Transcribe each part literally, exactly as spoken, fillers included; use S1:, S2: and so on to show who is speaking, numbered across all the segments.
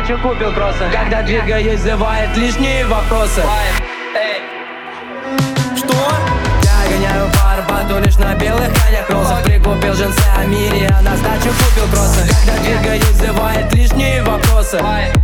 S1: сдачу купил просто. Когда двигаюсь, вызывает лишние вопросы.
S2: Что?
S1: Я гоняю по Арбату лишь на белых конях кроссах. Прикупил джинсы Амири, а на сдачу купил кроссы. Когда двигаюсь, вызывает лишние вопросы.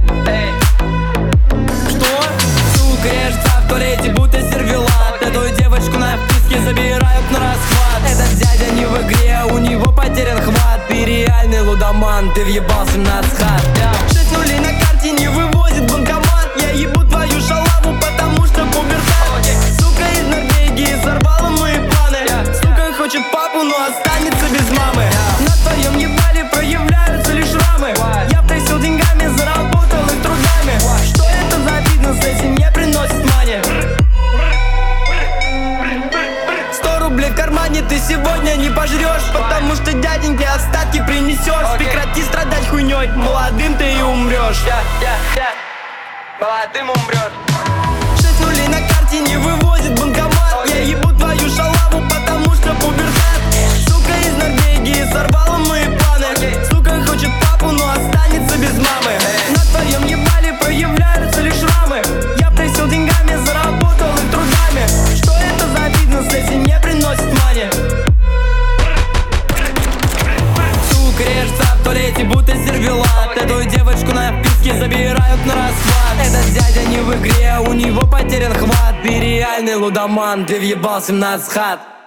S2: Что?
S1: Сука, режется в туалете, будто сервелат. Эту девочку на вписке забирают на расхват. Этот дядя не в игре, у него потерян хват. Ты реальный лудоман, ты въебал семнадцать хат.
S2: Шесть нулей на карте не вывозит банкомат. Я ебу твою шалаву, потому что пубертат. Сука из Норвегии сорвала мои планы. Сука хочет папу, но останется без мамы. На твоем ебале проявляются лишь шрамы. Я просил деньгами, заработал их трудами. Что это за бизнес, если не приносит мани? Сто рублей в кармане ты сегодня не пожрешь, потому что дяденьке остатки принесешь. Прекрати страдать хуйней, молодым ты и умрешь.
S1: Молодым умрет.
S2: Шесть нулей на карте не вывозит банкомат. Я ебу твою шалаву, потому что пубертат. Сука из Норвегии сорвала мои планы. Сука хочет папу, но останется без мамы. На твоем ебале проявляются лишь шрамы. Я просил деньгами, заработал их трудами. Что это за бизнес, если не приносит мани?
S1: Сука режется в туалете, будто сервелат. Эту девочку на вписке забирают на расхват. Этот дядя не в игре, у него потерян хват. Ты реальный лудоман, ты въебал семнадцать хат.